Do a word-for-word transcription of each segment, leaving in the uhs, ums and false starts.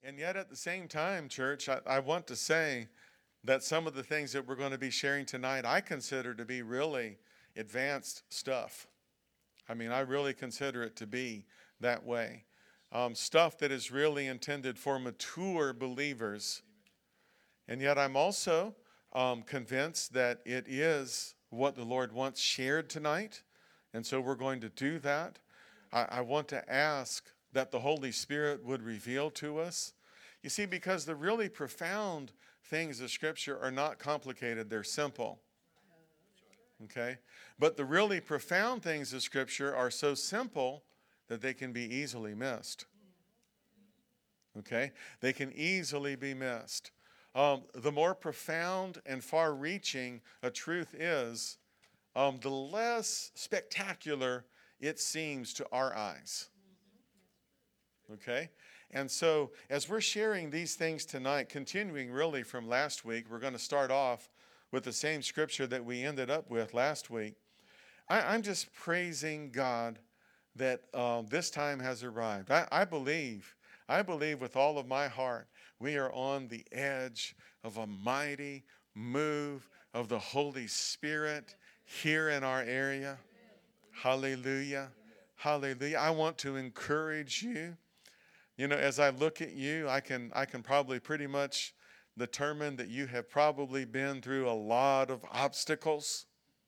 And yet at the same time, church, I, I want to say that some of the things that we're going to be sharing tonight, I consider to be really advanced stuff. I mean, I really consider it to be that way. Um, stuff that is really intended for mature believers. And yet I'm also um, convinced that it is what the Lord wants shared tonight. And so we're going to do that. I, I want to ask that the Holy Spirit would reveal to us. You see, because the really profound things of Scripture are not complicated, they're simple. Okay? But the really profound things of Scripture are so simple that they can be easily missed. Okay? They can easily be missed. Um, the more profound and far-reaching a truth is, um, the less spectacular it seems to our eyes. Okay? And so, as we're sharing these things tonight, continuing really from last week, we're going to start off with the same scripture that we ended up with last week. I, I'm just praising God that um, this time has arrived. I, I believe, I believe with all of my heart, we are on the edge of a mighty move of the Holy Spirit here in our area. Hallelujah. Hallelujah. I want to encourage you. You know, as I look at you, I can I can probably pretty much determine that you have probably been through a lot of obstacles.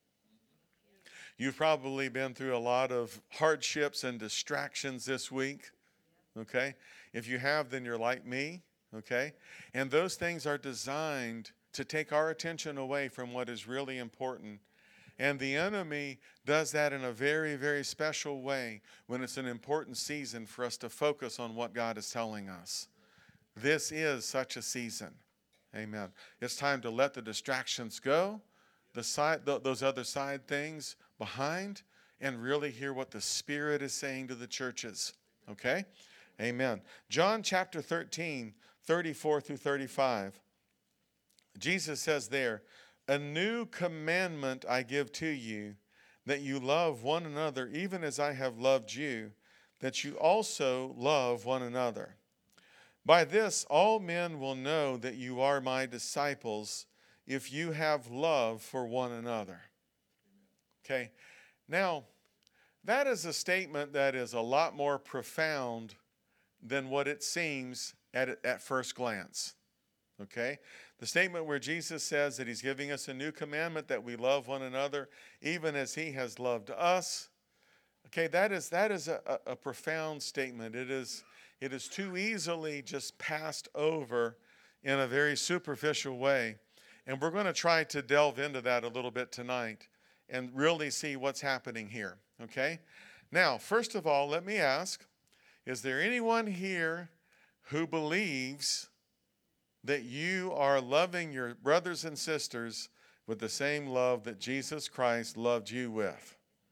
You've probably been through a lot of hardships and distractions this week. Okay? If you have, then you're like me. Okay? And those things are designed to take our attention away from what is really important. And the enemy does that in a very, very special way when it's an important season for us to focus on what God is telling us. This is such a season. Amen. It's time to let the distractions go, the side, th- those other side things behind, and really hear what the Spirit is saying to the churches. Okay? Amen. John chapter thirteen, thirty-four through thirty-five. Jesus says there, "A new commandment I give to you, that you love one another even as I have loved you, that you also love one another. By this all men will know that you are my disciples, if you have love for one another." Okay, now that is a statement that is a lot more profound than what it seems at, at first glance. Okay? The statement where Jesus says that he's giving us a new commandment, that we love one another even as he has loved us. Okay, that is that is a, a, a profound statement. It is it is too easily just passed over in a very superficial way. And we're going to try to delve into that a little bit tonight and really see what's happening here. Okay? Now, first of all, let me ask, is there anyone here who believes that you are loving your brothers and sisters with the same love that Jesus Christ loved you with?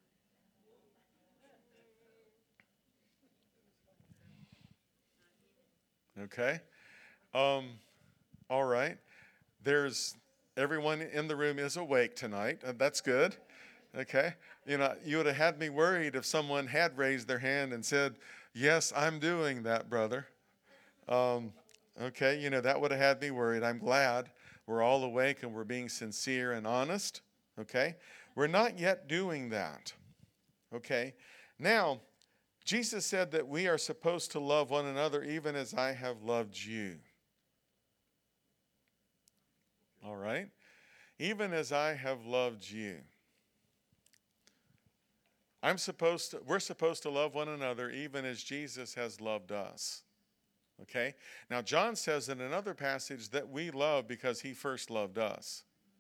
Okay. Um, all right. There's everyone in the room is awake tonight. Uh, that's good. Okay. You know, you would have had me worried if someone had raised their hand and said, "Yes, I'm doing that, brother." Um, Okay, you know, that would have had me worried. I'm glad we're all awake and we're being sincere and honest. Okay? We're not yet doing that. Okay? Now, Jesus said that we are supposed to love one another even as I have loved you. All right? Even as I have loved you. I'm supposed to, we're supposed to love one another even as Jesus has loved us. Okay? Now, John says in another passage that we love because he first loved us.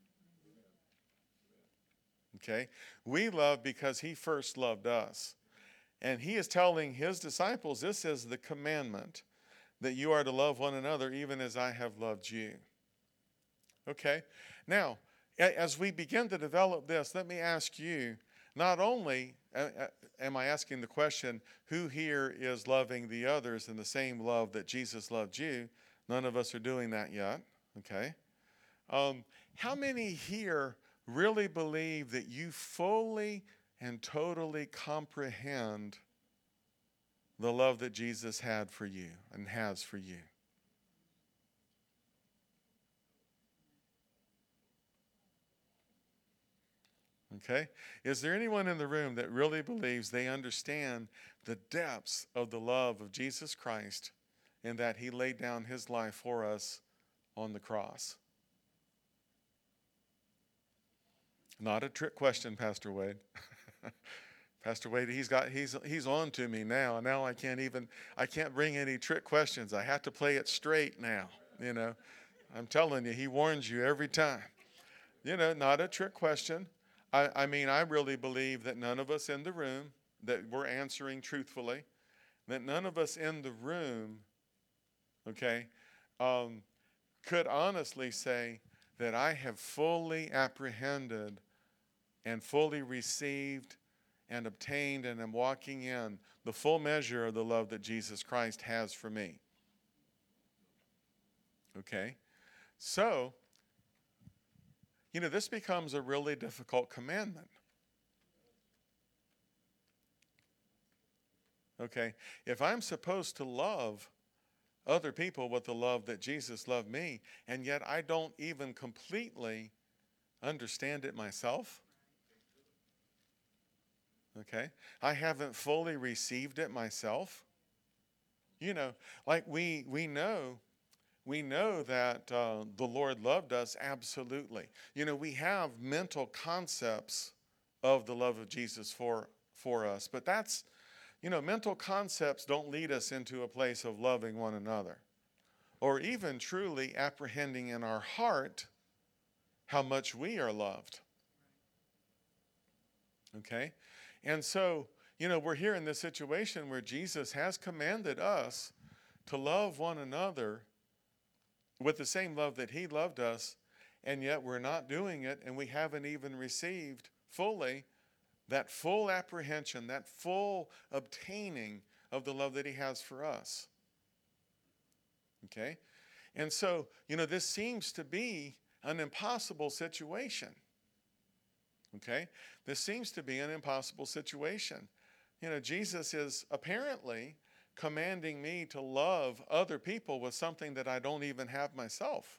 Okay? We love because he first loved us. And he is telling his disciples, this is the commandment, that you are to love one another even as I have loved you. Okay? Now, as we begin to develop this, let me ask you, not only am I asking the question, who here is loving the others in the same love that Jesus loved you? None of us are doing that yet, okay? Um, how many here really believe that you fully and totally comprehend the love that Jesus had for you and has for you? Okay? Is there anyone in the room that really believes they understand the depths of the love of Jesus Christ and that he laid down his life for us on the cross? Not a trick question, Pastor Wade. Pastor Wade, he's got he's he's on to me now. Now I can't even I can't bring any trick questions. I have to play it straight now. You know, I'm telling you, he warns you every time. You know, not a trick question. I, I mean, I really believe that none of us in the room, that we're answering truthfully, that none of us in the room, okay, um, could honestly say that I have fully apprehended and fully received and obtained and am walking in the full measure of the love that Jesus Christ has for me. Okay? So, you know, this becomes a really difficult commandment. Okay? If I'm supposed to love other people with the love that Jesus loved me, and yet I don't even completely understand it myself, okay? I haven't fully received it myself. You know, like we we know, we know that uh, the Lord loved us absolutely. You know, we have mental concepts of the love of Jesus for for us, but that's, you know, mental concepts don't lead us into a place of loving one another, or even truly apprehending in our heart how much we are loved. Okay? And so, you know, we're here in this situation where Jesus has commanded us to love one another with the same love that he loved us, and yet we're not doing it, and we haven't even received fully that full apprehension, that full obtaining of the love that he has for us. Okay? And so, you know, this seems to be an impossible situation. Okay? This seems to be an impossible situation. You know, Jesus is apparently commanding me to love other people with something that I don't even have myself.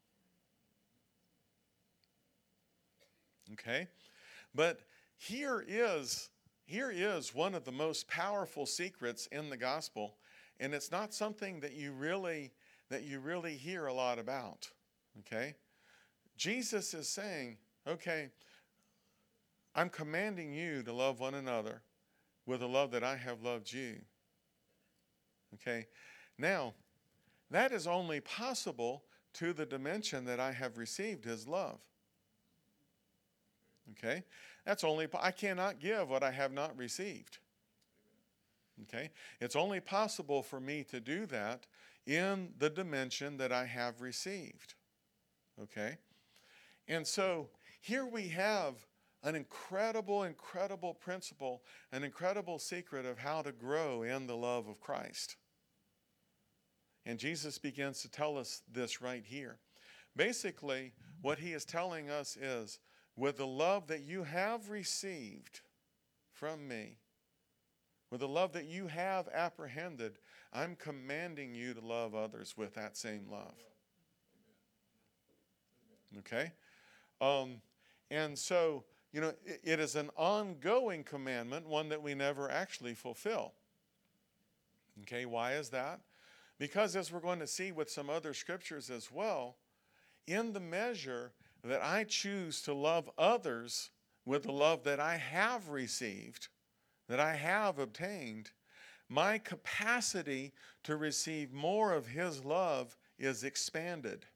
Okay? But here is here is one of the most powerful secrets in the gospel, and it's not something that you really that you really hear a lot about. Okay? Jesus is saying, okay, I'm commanding you to love one another with the love that I have loved you. Okay? Now, that is only possible to the dimension that I have received his love. Okay? That's only, I cannot give what I have not received. Okay? It's only possible for me to do that in the dimension that I have received. Okay? And so here we have an incredible, incredible principle, an incredible secret of how to grow in the love of Christ. And Jesus begins to tell us this right here. Basically, what he is telling us is, with the love that you have received from me, with the love that you have apprehended, I'm commanding you to love others with that same love. Okay? Um, and so, you know, it, it is an ongoing commandment, one that we never actually fulfill. Okay, why is that? Because as we're going to see with some other scriptures as well, in the measure that I choose to love others with the love that I have received, that I have obtained, my capacity to receive more of his love is expanded.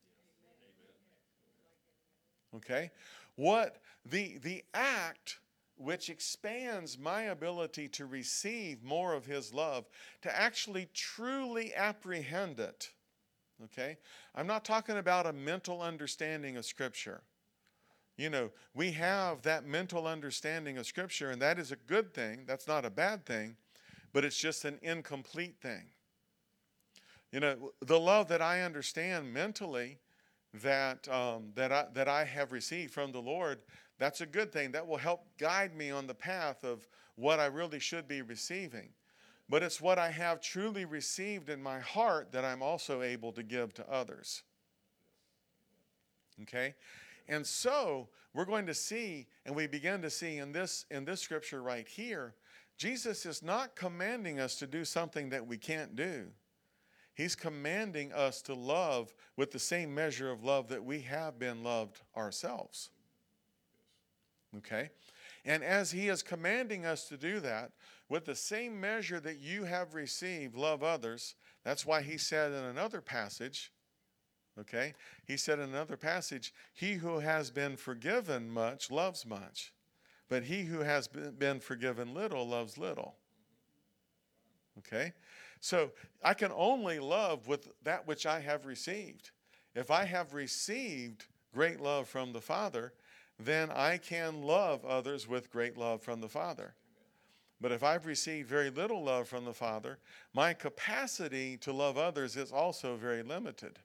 Okay? What the the act which expands my ability to receive more of his love, to actually truly apprehend it. Okay? I'm not talking about a mental understanding of Scripture. You know, we have that mental understanding of Scripture, and that is a good thing. That's not a bad thing, but it's just an incomplete thing. You know, the love that I understand mentally that um, that I, that I have received from the Lord, that's a good thing. That will help guide me on the path of what I really should be receiving. But it's what I have truly received in my heart that I'm also able to give to others. Okay? And so we're going to see, and we begin to see in this, in this scripture right here, Jesus is not commanding us to do something that we can't do. He's commanding us to love with the same measure of love that we have been loved ourselves. Okay? And as he is commanding us to do that, with the same measure that you have received, love others. That's why he said in another passage, okay, he said in another passage, he who has been forgiven much loves much, but he who has been forgiven little loves little. Okay? So I can only love with that which I have received. If I have received great love from the Father, then I can love others with great love from the Father. But if I've received very little love from the Father, my capacity to love others is also very limited.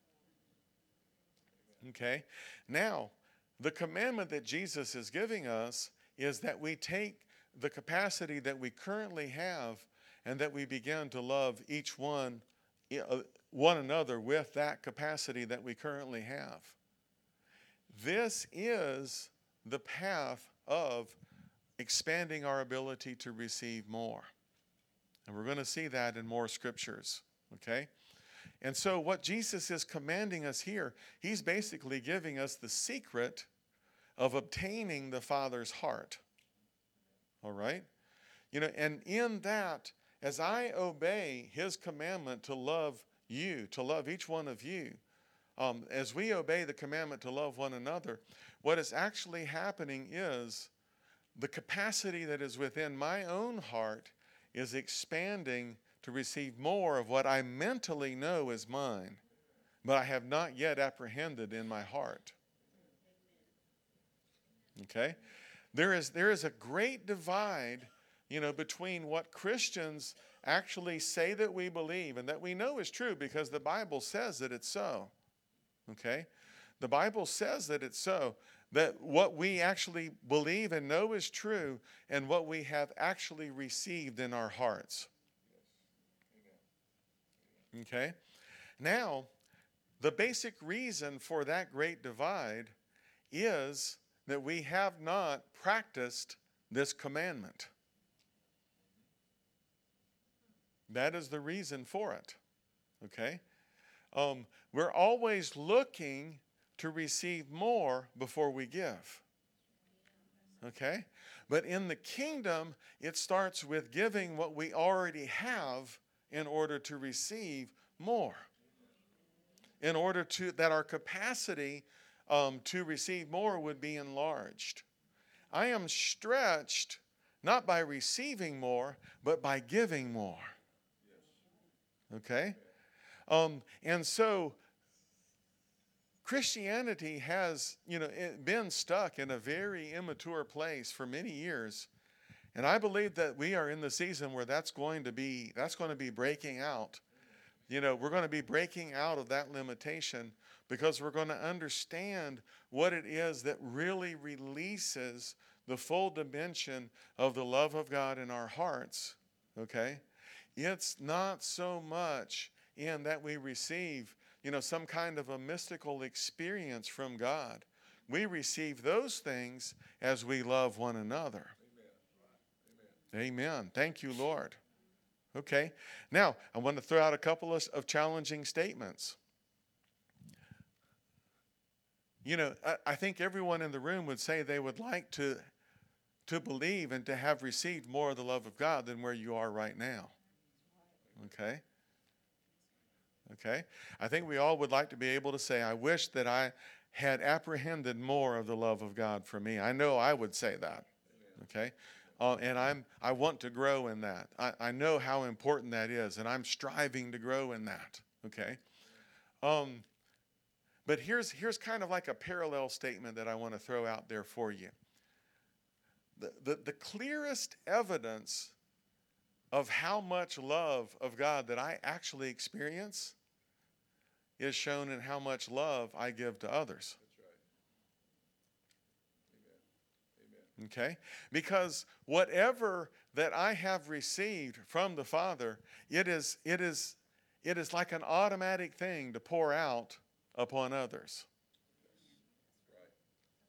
Okay? Now, the commandment that Jesus is giving us is that we take the capacity that we currently have and that we begin to love each one, one another with that capacity that we currently have. This is the path of expanding our ability to receive more. And we're going to see that in more scriptures, okay? And so what Jesus is commanding us here, he's basically giving us the secret of obtaining the Father's heart, all right? You know, and in that, as I obey his commandment to love you, to love each one of you, um, as we obey the commandment to love one another, what is actually happening is the capacity that is within my own heart is expanding to receive more of what I mentally know is mine, but I have not yet apprehended in my heart. Okay? There is, there is a great divide, you know, between what Christians actually say that we believe and that we know is true because the Bible says that it's so. Okay? The Bible says that it's so. That what we actually believe and know is true and what we have actually received in our hearts. Okay? Now, the basic reason for that great divide is that we have not practiced this commandment. That is the reason for it. Okay? Um, we're always looking to receive more before we give. Okay? But in the kingdom, it starts with giving what we already have in order to receive more. In order to that our capacity um, to receive more would be enlarged. I am stretched not by receiving more, but by giving more. Okay? Um, and so Christianity has, you know, been stuck in a very immature place for many years. And I believe that we are in the season where that's going to be, that's going to be breaking out. You know, we're going to be breaking out of that limitation because we're going to understand what it is that really releases the full dimension of the love of God in our hearts. Okay? It's not so much in that we receive, you know, some kind of a mystical experience from God. We receive those things as we love one another. Amen. Amen. Amen. Thank you, Lord. Okay. Now, I want to throw out a couple of, of challenging statements. You know, I, I think everyone in the room would say they would like to, to believe and to have received more of the love of God than where you are right now. Okay. Okay? I think we all would like to be able to say, I wish that I had apprehended more of the love of God for me. I know I would say that. Okay? Uh, and I'm, I want to grow in that. I, I know how important that is, and I'm striving to grow in that. Okay? Um, but here's, here's kind of like a parallel statement that I want to throw out there for you. The, the, the clearest evidence of how much love of God that I actually experience is shown in how much love I give to others. That's right. Amen. Amen. Okay? Because whatever that I have received from the Father, it is, it is, it is like an automatic thing to pour out upon others.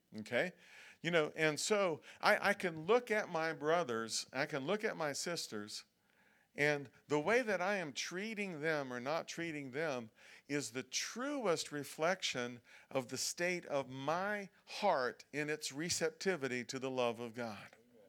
Okay? You know, and so I, I can look at my brothers, I can look at my sisters, and the way that I am treating them or not treating them is the truest reflection of the state of my heart in its receptivity to the love of God.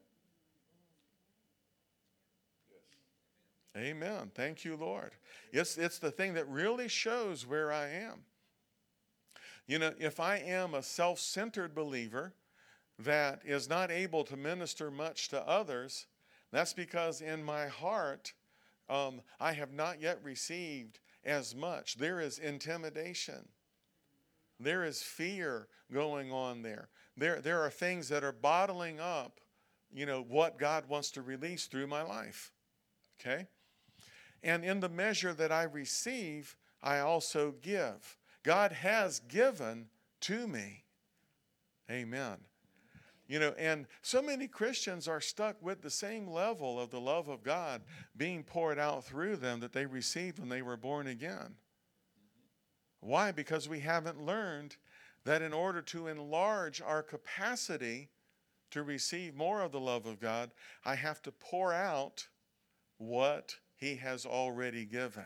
Amen. Thank you, Lord. It's, it's the thing that really shows where I am. You know, if I am a self-centered believer that is not able to minister much to others, that's because in my heart, um, I have not yet received as much. There is intimidation. There is fear going on there. There, there are things that are bottling up, you know, what God wants to release through my life. Okay? And in the measure that I receive, I also give. God has given to me. Amen. You know, and so many Christians are stuck with the same level of the love of God being poured out through them that they received when they were born again. Why? Because we haven't learned that in order to enlarge our capacity to receive more of the love of God, I have to pour out what He has already given.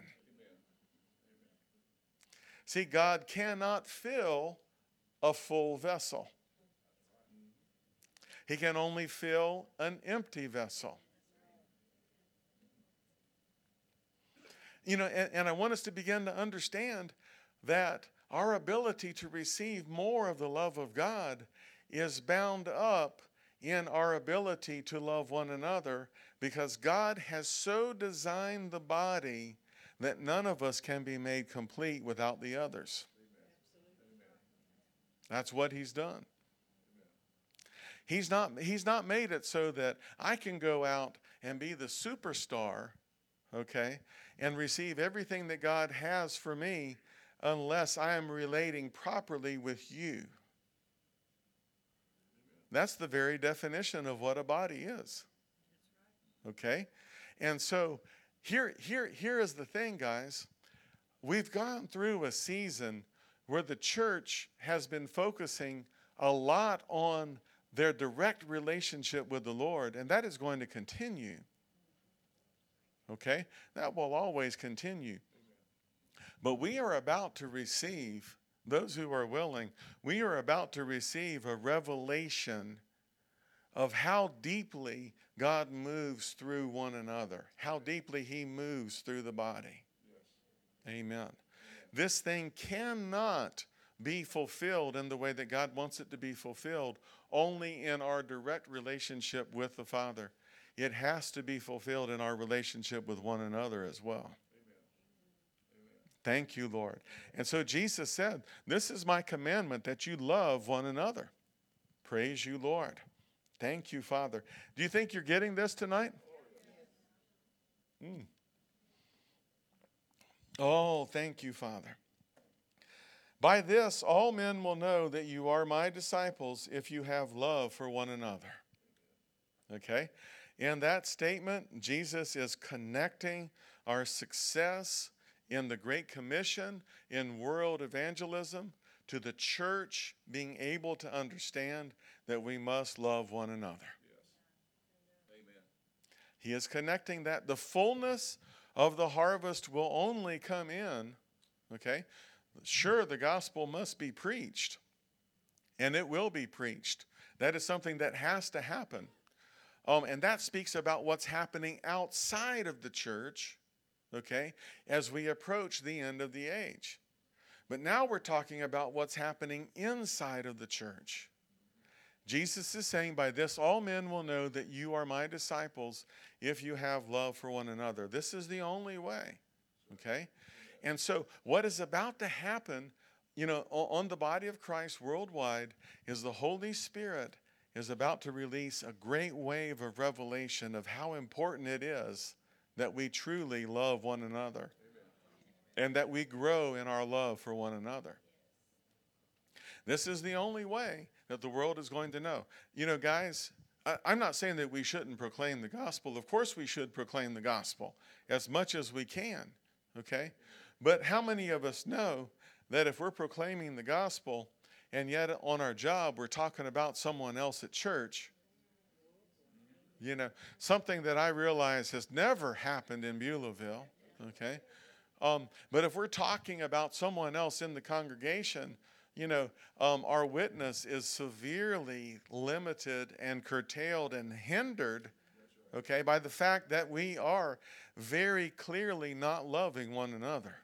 See, God cannot fill a full vessel. He can only fill an empty vessel. You know, and, and I want us to begin to understand that our ability to receive more of the love of God is bound up in our ability to love one another, because God has so designed the body that none of us can be made complete without the others. That's what He's done. He's not, he's not made it so that I can go out and be the superstar, okay, and receive everything that God has for me unless I am relating properly with you. That's the very definition of what a body is. Okay? And so here, here, here is the thing, guys. We've gone through a season where the church has been focusing a lot on their direct relationship with the Lord, and that is going to continue. Okay? That will always continue. But we are about to receive, those who are willing, we are about to receive a revelation of how deeply God moves through one another, how deeply He moves through the body. Yes. Amen. This thing cannot be fulfilled in the way that God wants it to be fulfilled only in our direct relationship with the Father. It has to be fulfilled in our relationship with one another as well. Thank you, Lord. And so Jesus said, this is my commandment, that you love one another. Praise you, Lord. Thank you, Father. Do you think you're getting this tonight? Mm. Oh, thank you, Father. By this, all men will know that you are my disciples if you have love for one another. Okay? In that statement, Jesus is connecting our success in the Great Commission, in world evangelism, to the church being able to understand that we must love one another. Yes. Amen. He is connecting that. The fullness of the harvest will only come in, okay? Sure, the gospel must be preached, and it will be preached. That is something that has to happen. Um, and that speaks about what's happening outside of the church, okay, as we approach the end of the age. But now we're talking about what's happening inside of the church. Jesus is saying, by this all men will know that you are my disciples if you have love for one another. This is the only way, okay? And so what is about to happen, you know, on the body of Christ worldwide is the Holy Spirit is about to release a great wave of revelation of how important it is that we truly love one another. And that we grow in our love for one another. This is the only way that the world is going to know. You know, guys, I, I'm not saying that we shouldn't proclaim the gospel. Of course we should proclaim the gospel as much as we can, okay? But how many of us know that if we're proclaiming the gospel And yet on our job, we're talking about someone else at church. You know, something that I realize has never happened in Beulahville, okay? Um, but if we're talking about someone else in the congregation, you know, um, our witness is severely limited and curtailed and hindered, okay, by the fact that we are very clearly not loving one another.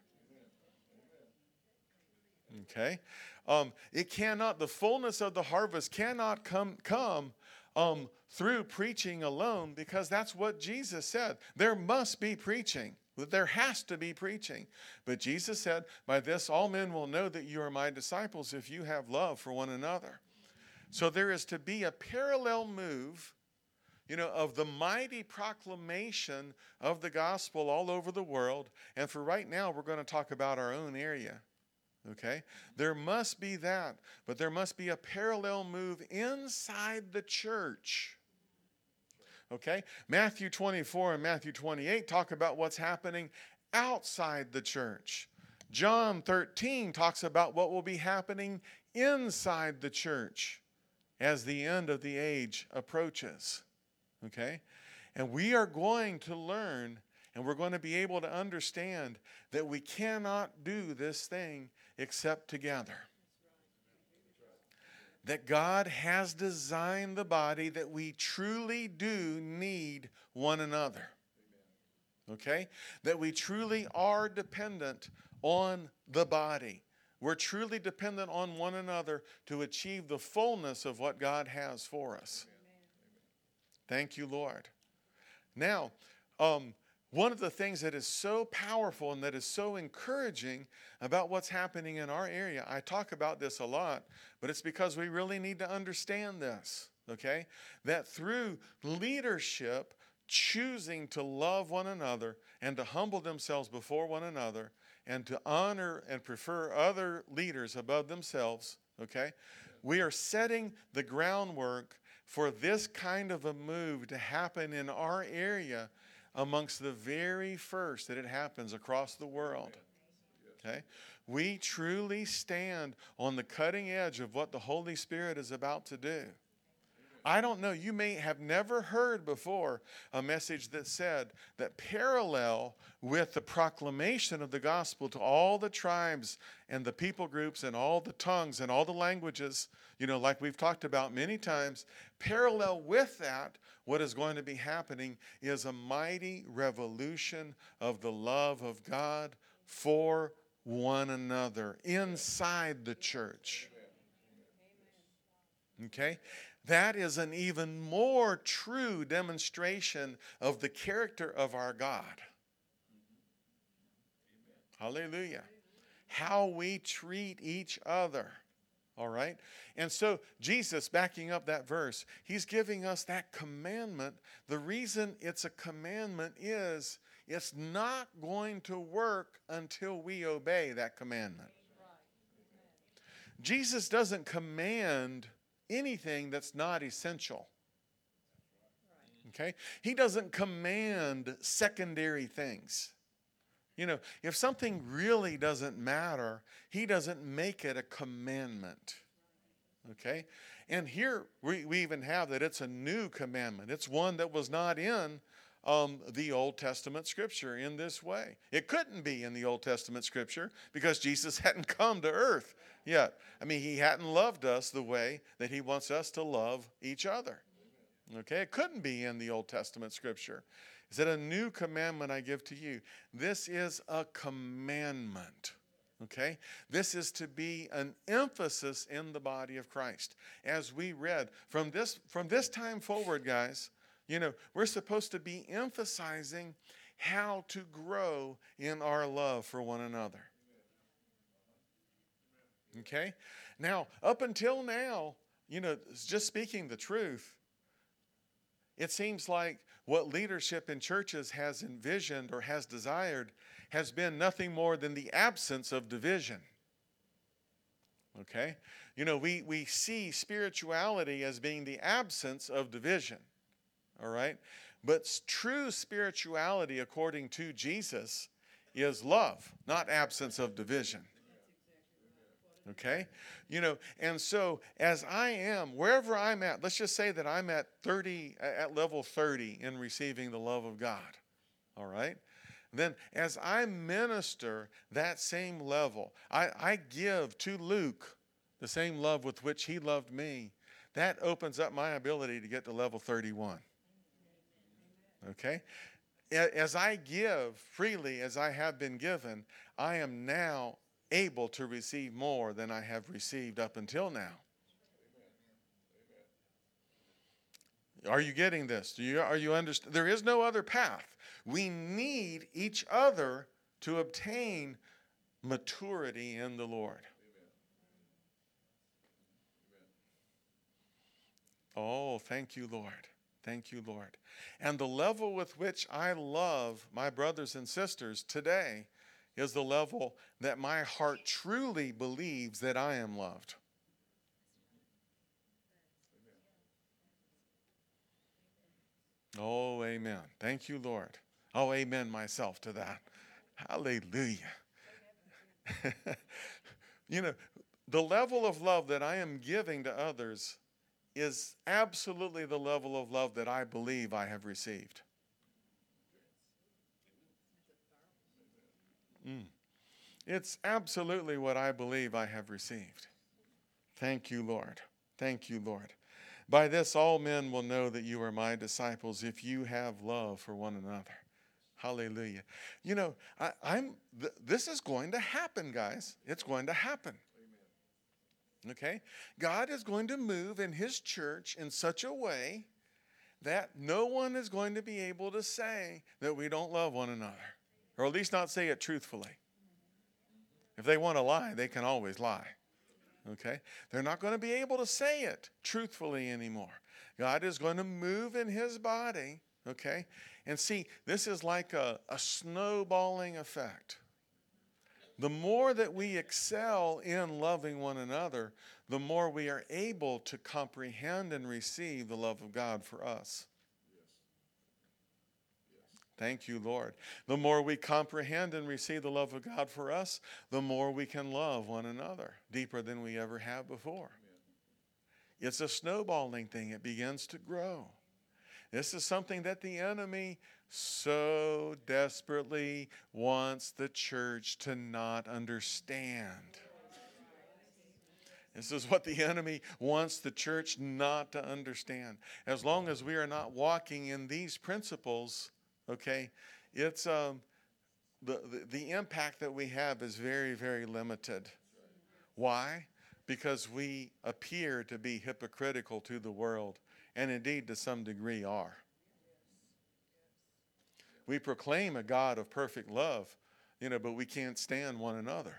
Okay? Um, it cannot, the fullness of the harvest cannot come, come um, through preaching alone, because that's what Jesus said. There must be preaching. There has to be preaching. But Jesus said, by this all men will know that you are my disciples if you have love for one another. So there is to be a parallel move, you know, of the mighty proclamation of the gospel all over the world. And for right now, we're going to talk about our own area. Okay? There must be that, but there must be a parallel move inside the church. Okay? Matthew twenty-four and Matthew twenty-eight talk about what's happening outside the church. John thirteen talks about what will be happening inside the church as the end of the age approaches. Okay? And we are going to learn, and we're going to be able to understand that we cannot do this thing except together. That God has designed the body that we truly do need one another. Okay? That we truly are dependent on the body. We're truly dependent on one another to achieve the fullness of what God has for us. Thank you, Lord. Now, um, one of the things that is so powerful and that is so encouraging about what's happening in our area, I talk about this a lot, but it's because we really need to understand this, okay? That through leadership choosing to love one another and to humble themselves before one another and to honor and prefer other leaders above themselves, okay? We are setting the groundwork for this kind of a move to happen in our area amongst the very first that it happens across the world. Okay? We truly stand on the cutting edge of what the Holy Spirit is about to do. I don't know, you may have never heard before a message that said that parallel with the proclamation of the gospel to all the tribes and the people groups and all the tongues and all the languages, you know, like we've talked about many times, parallel with that, what is going to be happening is a mighty revolution of the love of God for one another inside the church. Okay? That is an even more true demonstration of the character of our God. Hallelujah. How we treat each other. All right? And so Jesus, backing up that verse, he's giving us that commandment. The reason it's a commandment is it's not going to work until we obey that commandment. Jesus doesn't command anything that's not essential. Okay? He doesn't command secondary things. You know, if something really doesn't matter, he doesn't make it a commandment. Okay? And here we, we even have that it's a new commandment. It's one that was not in um, the Old Testament scripture in this way. It couldn't be in the Old Testament scripture because Jesus hadn't come to earth yet. I mean, he hadn't loved us the way that he wants us to love each other. Okay? It couldn't be in the Old Testament scripture. Is it a new commandment I give to you? This is a commandment. Okay? This is to be an emphasis in the body of Christ. As we read, from this, from this time forward, guys, you know, we're supposed to be emphasizing how to grow in our love for one another. Okay? Now, up until now, you know, just speaking the truth, it seems like what leadership in churches has envisioned or has desired has been nothing more than the absence of division. Okay? You know, we, we see spirituality as being the absence of division. All right? But true spirituality, according to Jesus, is love, not absence of division. Okay? You know, and so as I am, wherever I'm at, let's just say that I'm at thirty, at level thirty in receiving the love of God. All right? Then as I minister that same level, I, I give to Luke the same love with which he loved me. That opens up my ability to get to level thirty-one. Okay? As I give freely as I have been given, I am now able to receive more than I have received up until now. Are you getting this? Do you, are you understand? There is no other path. We need each other to obtain maturity in the Lord. Oh, thank you, Lord. Thank you, Lord. And the level with which I love my brothers and sisters today is the level that my heart truly believes that I am loved. Oh, amen. Thank you, Lord. Oh, amen myself to that. Hallelujah. You know, the level of love that I am giving to others is absolutely the level of love that I believe I have received. Mm. It's absolutely what I believe I have received. Thank you, Lord. Thank you, Lord. By this all men will know that you are my disciples if you have love for one another. Hallelujah. You know, I, I'm. Th- this is going to happen, guys. It's going to happen. Okay? God is going to move in his church in such a way that no one is going to be able to say that we don't love one another, or at least not say it truthfully. If they want to lie, they can always lie. Okay? They're not going to be able to say it truthfully anymore. God is going to move in his body, okay? And see, this is like a, a snowballing effect. The more that we excel in loving one another, the more we are able to comprehend and receive the love of God for us. Thank you, Lord. The more we comprehend and receive the love of God for us, the more we can love one another deeper than we ever have before. It's a snowballing thing. It begins to grow. This is something that the enemy so desperately wants the church to not understand. This is what the enemy wants the church not to understand. As long as we are not walking in these principles, okay, it's um, the, the, the impact that we have is very, very limited. Why? Because we appear to be hypocritical to the world, and indeed to some degree are. We proclaim a God of perfect love, you know, but we can't stand one another.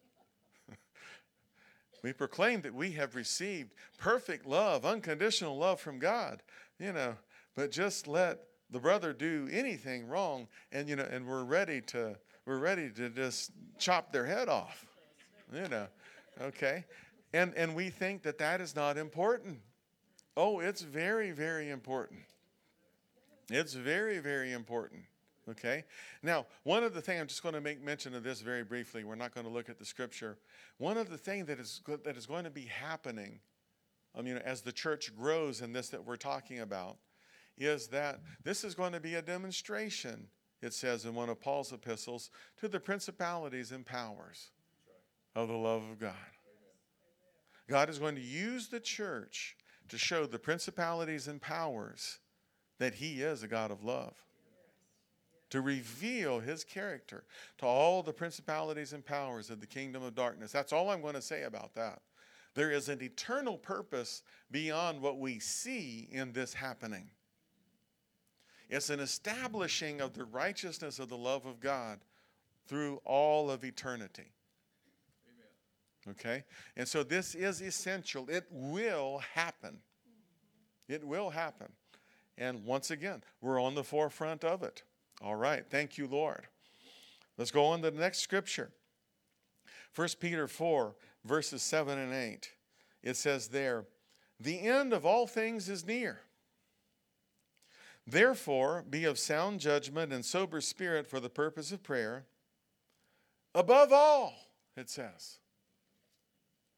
We proclaim that we have received perfect love, unconditional love from God, you know, but just let the brother do anything wrong, and you know, and we're ready to we're ready to just chop their head off, you know, okay, and and we think that that is not important. Oh, it's very, very important. It's very, very important. Okay? Now, one of the things, I'm just going to make mention of this very briefly. We're not going to look at the scripture. One of the things that is that is going to be happening, I mean, as the church grows in this that we're talking about, is that this is going to be a demonstration, it says in one of Paul's epistles, to the principalities and powers of the love of God. God is going to use the church to show the principalities and powers that he is a God of love, to reveal his character to all the principalities and powers of the kingdom of darkness. That's all I'm going to say about that. There is an eternal purpose beyond what we see in this happening. It's an establishing of the righteousness of the love of God through all of eternity. Amen. Okay? And so this is essential. It will happen. It will happen. And once again, we're on the forefront of it. All right. Thank you, Lord. Let's go on to the next scripture. First Peter four, verses seven and eight. It says there, "The end of all things is near. Therefore, be of sound judgment and sober spirit for the purpose of prayer. Above all," it says.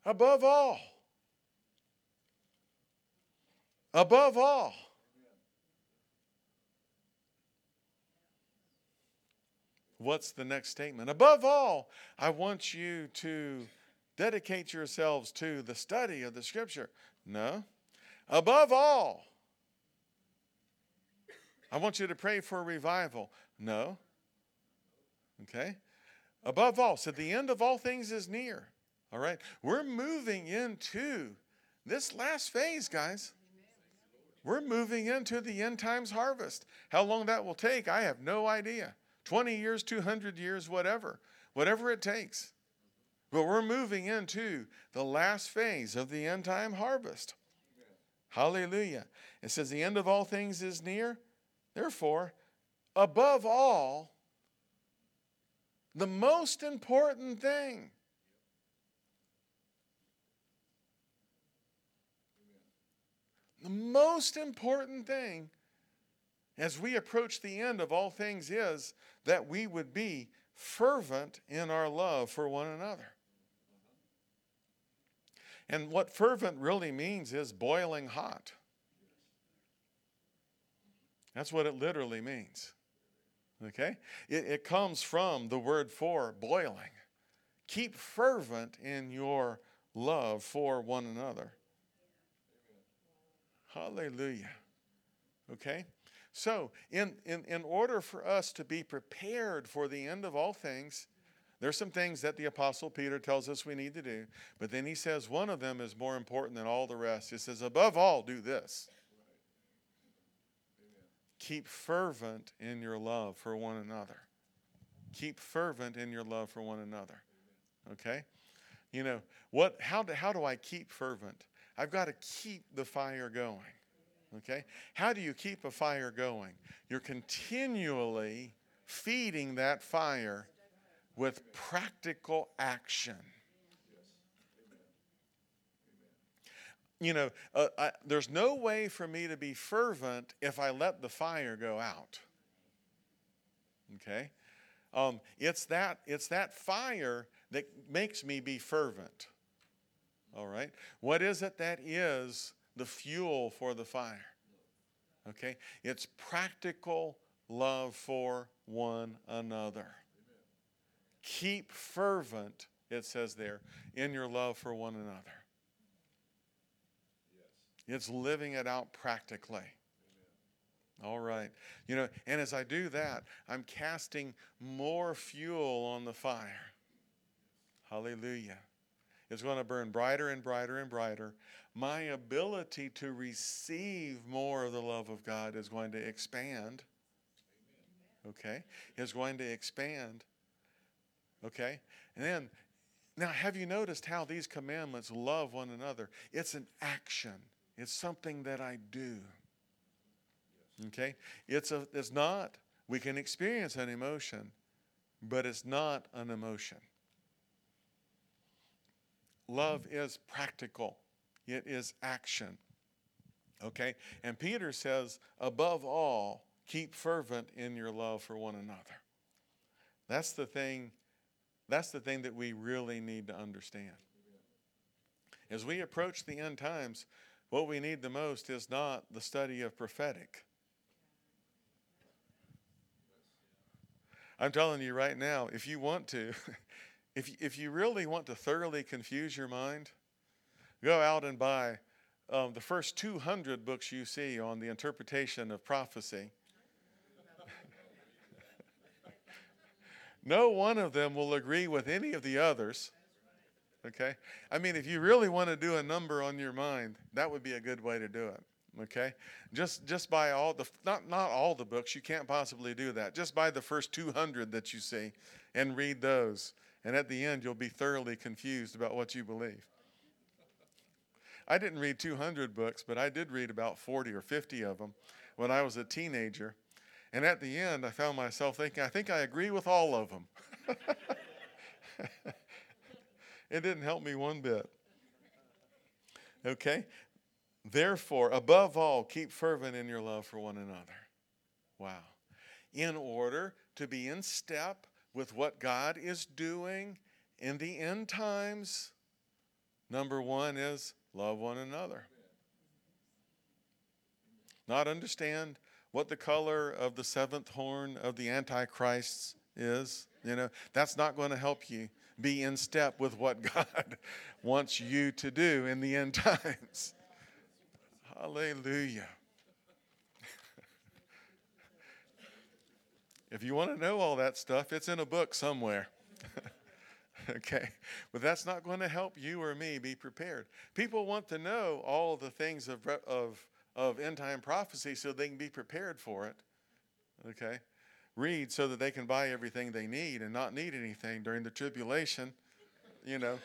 Above all. Above all. What's the next statement? Above all, I want you to dedicate yourselves to the study of the Scripture. No. Above all, I want you to pray for revival. No. Okay. Above all, so the end of all things is near. All right. We're moving into this last phase, guys. We're moving into the end times harvest. How long that will take, I have no idea. twenty years, two hundred years, whatever. Whatever it takes. But we're moving into the last phase of the end time harvest. Hallelujah. It says the end of all things is near. Therefore, above all, the most important thing. The most important thing as we approach the end of all things is that we would be fervent in our love for one another. And what fervent really means is boiling hot. That's what it literally means. Okay? It, it comes from the word for boiling. Keep fervent in your love for one another. Hallelujah. Okay? So, in, in, in order for us to be prepared for the end of all things, there's some things that the Apostle Peter tells us we need to do. But then he says one of them is more important than all the rest. He says, above all, do this. Keep fervent in your love for one another. Keep fervent in your love for one another. Okay? You know, what? How do, how do I keep fervent? I've got to keep the fire going. Okay? How do you keep a fire going? You're continually feeding that fire with practical action. You know, uh, I, there's no way for me to be fervent if I let the fire go out. Okay? Um, it's that, it's that fire that makes me be fervent. All right? What is it that is the fuel for the fire? Okay? It's practical love for one another. Keep fervent, it says there, in your love for one another. It's living it out practically. Amen. All right. You know, and as I do that, I'm casting more fuel on the fire. Hallelujah. It's going to burn brighter and brighter and brighter. My ability to receive more of the love of God is going to expand. Okay? It's going to expand. Okay? And then, now have you noticed how these commandments love one another? It's an action. It's something that I do. Okay? It's a, it's not, we can experience an emotion, but it's not an emotion. Love is practical. It is action. Okay? And Peter says, above all, keep fervent in your love for one another. That's the thing, that's the thing that we really need to understand. As we approach the end times, what we need the most is not the study of prophetic. I'm telling you right now, if you want to, if, if you really want to thoroughly confuse your mind, go out and buy um, the first two hundred books you see on the interpretation of prophecy. No one of them will agree with any of the others. Okay? I mean, if you really want to do a number on your mind, that would be a good way to do it. Okay? Just just buy all the, not, not all the books. You can't possibly do that. Just buy the first two hundred that you see and read those. And at the end, you'll be thoroughly confused about what you believe. I didn't read two hundred books, but I did read about forty or fifty of them when I was a teenager. And at the end, I found myself thinking, I think I agree with all of them. It didn't help me one bit. Okay? Therefore, above all, keep fervent in your love for one another. Wow. In order to be in step with what God is doing in the end times, Number one is love one another. Not understand what the color of the seventh horn of the Antichrist is. You know, that's not going to help you be in step with what God wants you to do in the end times. Hallelujah. If you want to know all that stuff, it's in a book somewhere. Okay, but that's not going to help you or me be prepared. People want to know all the things of of of end time prophecy so they can be prepared for it. Okay, read so that they can buy everything they need and not need anything during the tribulation. You know.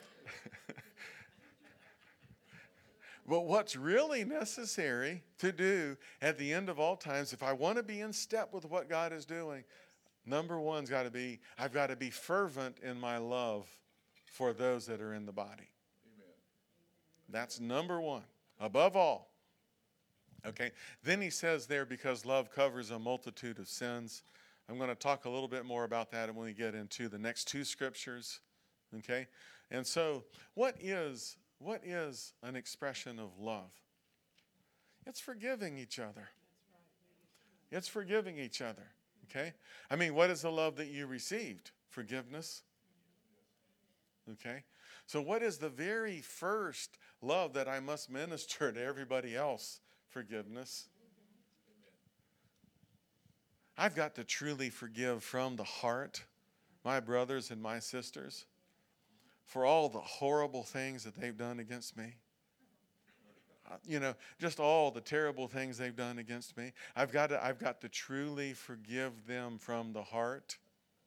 But what's really necessary to do at the end of all times, if I want to be in step with what God is doing, number one's got to be, I've got to be fervent in my love for those that are in the body. Amen. That's number one, above all. Okay, then he says there, because love covers a multitude of sins. I'm going to talk a little bit more about that when we get into the next two scriptures. Okay, and so what is... What is an expression of love? It's forgiving each other. It's forgiving each other, okay? I mean, what is the love that you received? Forgiveness, okay? So what is the very first love that I must minister to everybody else? Forgiveness. I've got to truly forgive from the heart my brothers and my sisters for all the horrible things that they've done against me. Uh, you know, just all the terrible things they've done against me. I've got to, I've got to truly forgive them from the heart.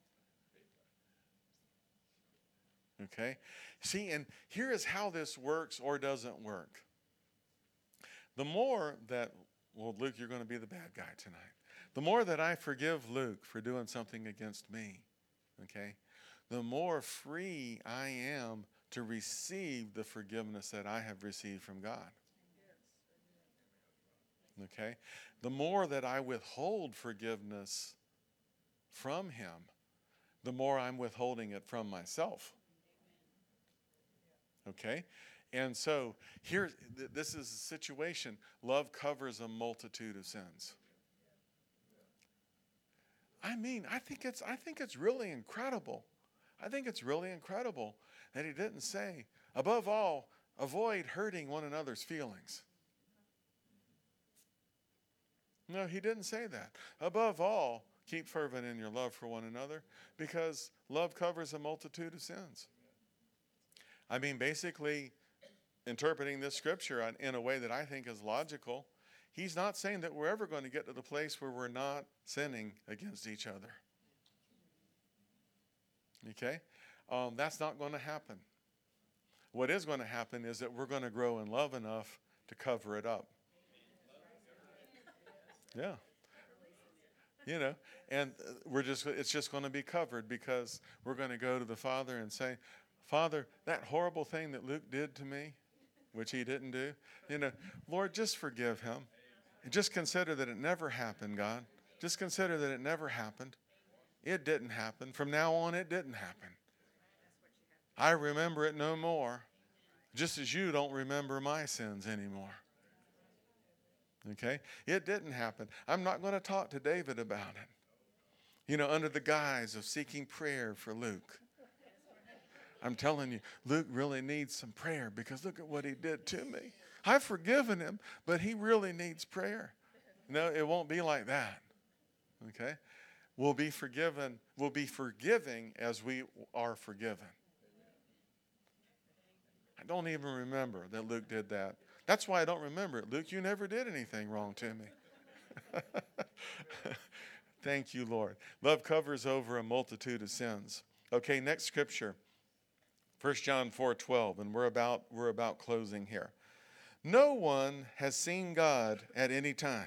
Okay? See, and here is how this works or doesn't work. The more that, well, Luke, you're going to be the bad guy tonight. The more that I forgive Luke for doing something against me, okay, the more free I am to receive the forgiveness that I have received from God. Okay? The more that I withhold forgiveness from him, the more I'm withholding it from myself. Okay? And so here, th- this is a situation. Love covers a multitude of sins. I mean, I think it's I think it's really incredible. I think it's really incredible that he didn't say, above all, avoid hurting one another's feelings. No, he didn't say that. Above all, keep fervent in your love for one another, because love covers a multitude of sins. I mean, basically, interpreting this scripture in a way that I think is logical, he's not saying that we're ever going to get to the place where we're not sinning against each other. Okay? Um, that's not going to happen. What is going to happen is that we're going to grow in love enough to cover it up. Yeah. You know, and we're just, it's just going to be covered because we're going to go to the Father and say, Father, that horrible thing that Luke did to me, which he didn't do, you know, Lord, just forgive him. And just consider that it never happened, God. Just consider that it never happened. It didn't happen. From now on, it didn't happen. I remember it no more, just as you don't remember my sins anymore. Okay? It didn't happen. I'm not going to talk to David about it, you know, under the guise of seeking prayer for Luke. I'm telling you, Luke really needs some prayer because look at what he did to me. I've forgiven him, but he really needs prayer. No, it won't be like that. Okay? We'll be forgiven. We'll be forgiving as we are forgiven. I don't even remember that Luke did that. That's why I don't remember it. Luke, you never did anything wrong to me. Thank you, Lord. Love covers over a multitude of sins. Okay, next scripture. First John four twelve, and we're about we're about closing here. No one has seen God at any time.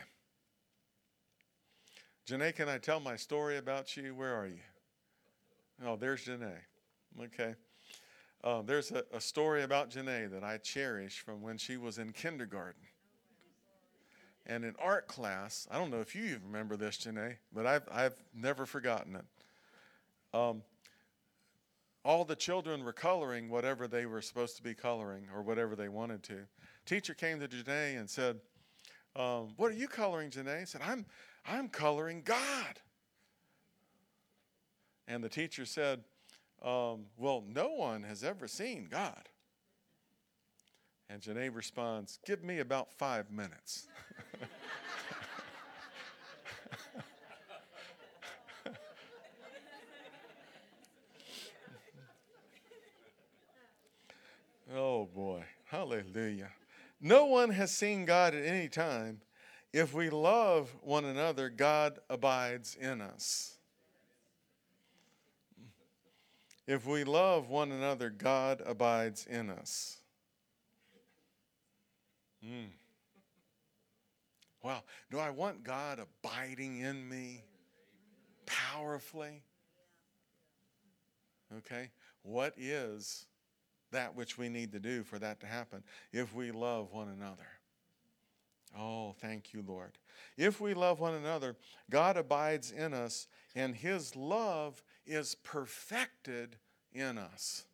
Janae, can I tell my story about you? Where are you? Oh, there's Janae. Okay. Uh, there's a, a story about Janae that I cherish from when she was in kindergarten. And in art class, I don't know if you even remember this, Janae, but I've, I've never forgotten it. Um, all the children were coloring whatever they were supposed to be coloring or whatever they wanted to. Teacher came to Janae and said, um, what are you coloring, Janae? I said, I'm, I'm coloring God. And the teacher said, um, well, no one has ever seen God. And Janae responds, give me about five minutes. Oh boy, hallelujah. No one has seen God at any time. If we love one another, God abides in us. If we love one another, God abides in us. Mm. Wow, do I want God abiding in me powerfully? Okay, what is that which we need to do for that to happen? If we love one another. Oh, thank you, Lord. If we love one another, God abides in us, and his love is perfected in us.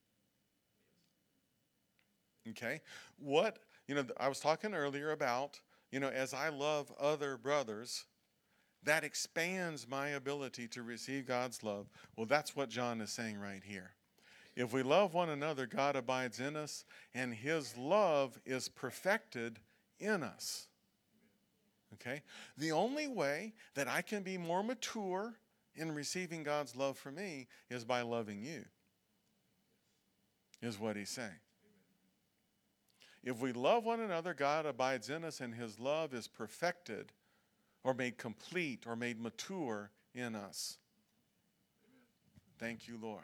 Okay? What, you know, I was talking earlier about, you know, as I love other brothers, that expands my ability to receive God's love. Well, that's what John is saying right here. If we love one another, God abides in us, and his love is perfected in us. Okay? The only way that I can be more mature in receiving God's love for me is by loving you, is what he's saying. If we love one another, God abides in us, and his love is perfected or made complete or made mature in us. Thank you, Lord.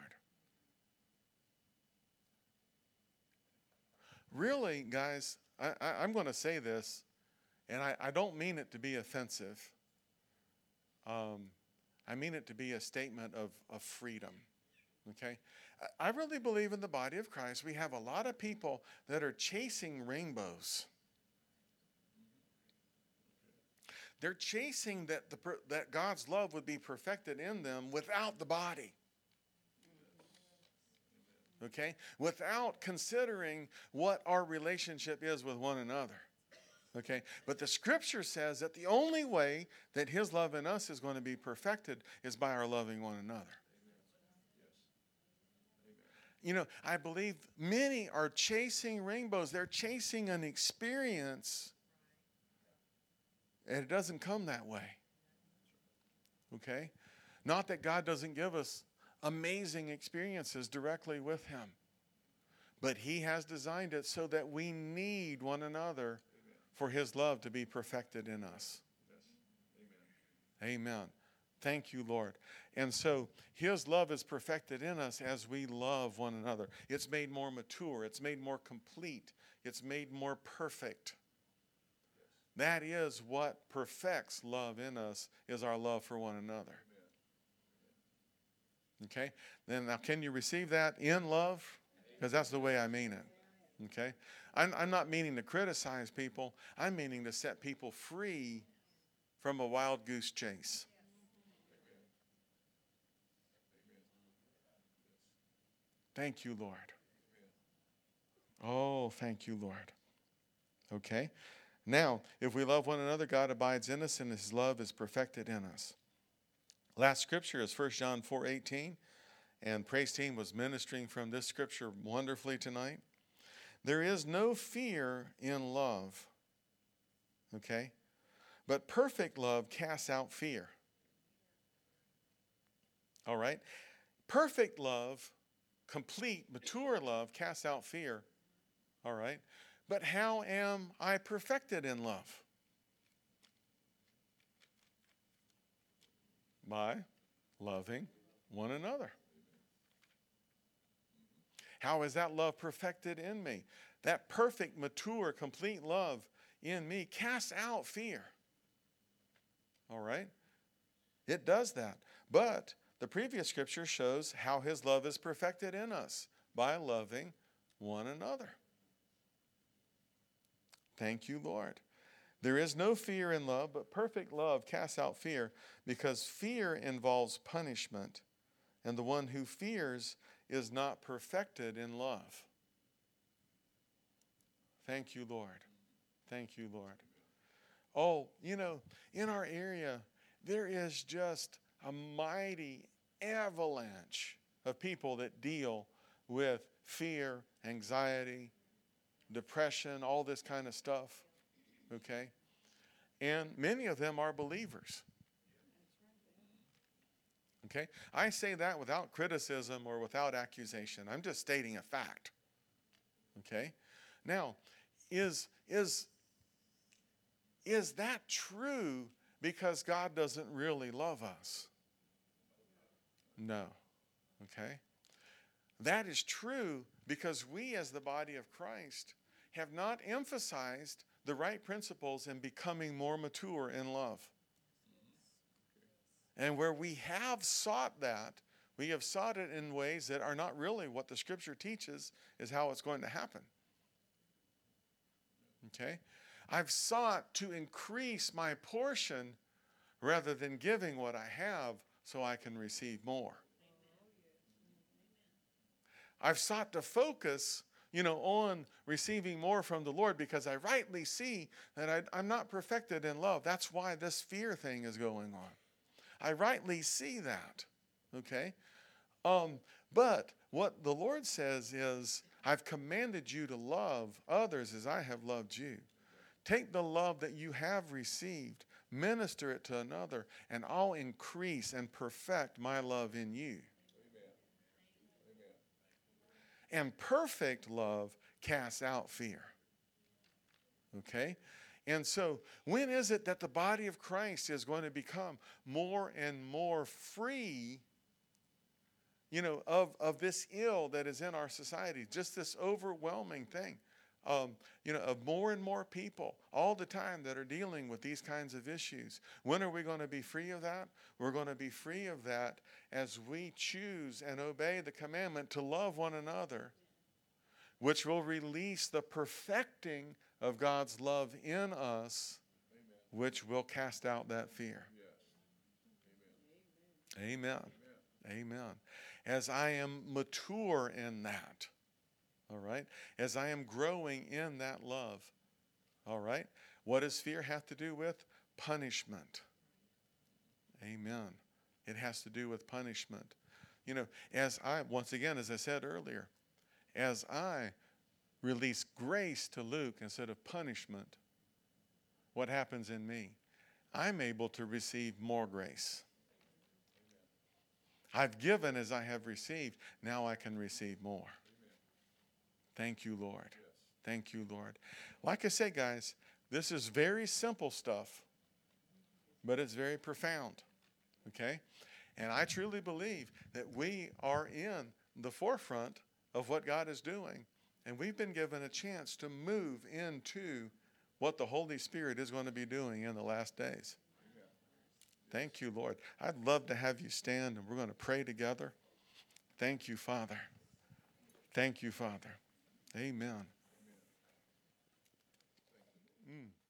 Really, guys, I, I, I'm going to say this, and I, I don't mean it to be offensive. Um, I mean it to be a statement of, of freedom. Okay? I, I really believe in the body of Christ, we have a lot of people that are chasing rainbows. They're chasing that, the, that God's love would be perfected in them without the body. Okay? Without considering what our relationship is with one another. Okay? But the scripture says that the only way that his love in us is going to be perfected is by our loving one another. You know, I believe many are chasing rainbows. They're chasing an experience, and it doesn't come that way. Okay? Not that God doesn't give us amazing experiences directly with him, but he has designed it so that we need one another for his love to be perfected in us. Amen. Amen. Thank you, Lord. And so his love is perfected in us as we love one another. It's made more mature. It's made more complete. It's made more perfect. That is what perfects love in us, is our love for one another. Okay? Then now, can you receive that in love? Because that's the way I mean it. Okay? I'm, I'm not meaning to criticize people. I'm meaning to set people free from a wild goose chase. Thank you, Lord. Oh, thank you, Lord. Okay? Now, if we love one another, God abides in us, and his love is perfected in us. Last scripture is First John four eighteen, and praise team was ministering from this scripture wonderfully tonight. There is no fear in love, okay? But perfect love casts out fear. All right? Perfect love, complete, mature love casts out fear. All right? But how am I perfected in love? By loving one another. How is that love perfected in me? That perfect, mature, complete love in me casts out fear. All right? It does that. But the previous scripture shows how his love is perfected in us by loving one another. Thank you, Lord. There is no fear in love, but perfect love casts out fear, because fear involves punishment, and the one who fears is not perfected in love. Thank you, Lord. Thank you, Lord. Oh, you know, in our area, there is just a mighty avalanche of people that deal with fear, anxiety, depression, all this kind of stuff. Okay? And many of them are believers. Okay? I say that without criticism or without accusation. I'm just stating a fact. Okay? Now, is is is that true because God doesn't really love us? No. Okay? That is true because we as the body of Christ have not emphasized the right principles in becoming more mature in love. And where we have sought that, we have sought it in ways that are not really what the Scripture teaches is how it's going to happen. Okay? I've sought to increase my portion rather than giving what I have so I can receive more. I've sought to focus, you know, on receiving more from the Lord because I rightly see that I, I'm not perfected in love. That's why this fear thing is going on. I rightly see that, okay? Um, but what the Lord says is, I've commanded you to love others as I have loved you. Take the love that you have received, minister it to another, and I'll increase and perfect my love in you. And perfect love casts out fear. Okay? And so, when is it that the body of Christ is going to become more and more free, you know, of, of this ill that is in our society? Just this overwhelming thing, um, you know, of more and more people all the time that are dealing with these kinds of issues. When are we going to be free of that? We're going to be free of that as we choose and obey the commandment to love one another, which will release the perfecting of God's love in us, Amen. Which will cast out that fear. Yes. Amen. Amen. Amen. As I am mature in that, all right, as I am growing in that love, all right, what does fear have to do with? Punishment. Amen. It has to do with punishment. You know, as I, once again, as I said earlier, as I release grace to Luke instead of punishment, what happens in me? I'm able to receive more grace. I've given as I have received. Now I can receive more. Thank you, Lord. Thank you, Lord. Like I say, guys, this is very simple stuff, but it's very profound. Okay? And I truly believe that we are in the forefront of what God is doing. And we've been given a chance to move into what the Holy Spirit is going to be doing in the last days. Amen. Thank you, Lord. I'd love to have you stand and we're going to pray together. Thank you, Father. Thank you, Father. Amen. Amen. Mm.